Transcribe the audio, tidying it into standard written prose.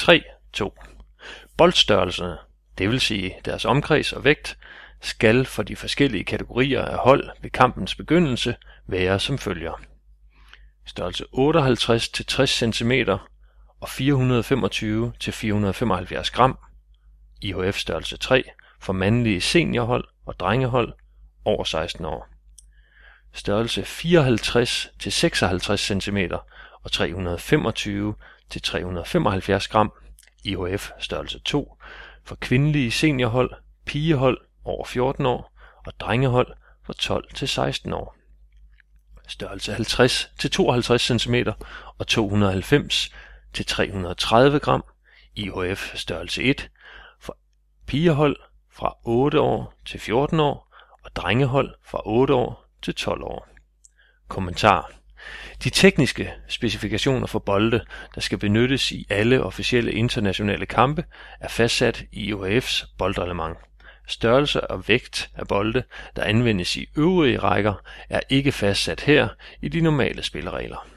3.2. Boldstørrelserne, det vil sige deres omkreds og vægt, skal for de forskellige kategorier af hold ved kampens begyndelse være som følger: størrelse 58 til 60 cm og 425 til 475 gram, IHF størrelse 3 for mandlige seniorhold og drengehold over 16 år. Størrelse 54 til 56 cm og 325 til 375 gram, IHF størrelse 2 for kvindelige seniorhold, pigehold over 14 år og drengehold for 12 til 16 år. Størrelse 50 til 52 cm og 290 til 330 gram, IHF størrelse 1 for pigehold fra 8 år til 14 år og drengehold fra 8 år til 12 år. Kommentar: de tekniske specifikationer for bolde, der skal benyttes i alle officielle internationale kampe, er fastsat i IHF's boldreglement. Størrelse og vægt af bolde, der anvendes i øvrige rækker, er ikke fastsat her i de normale spilleregler.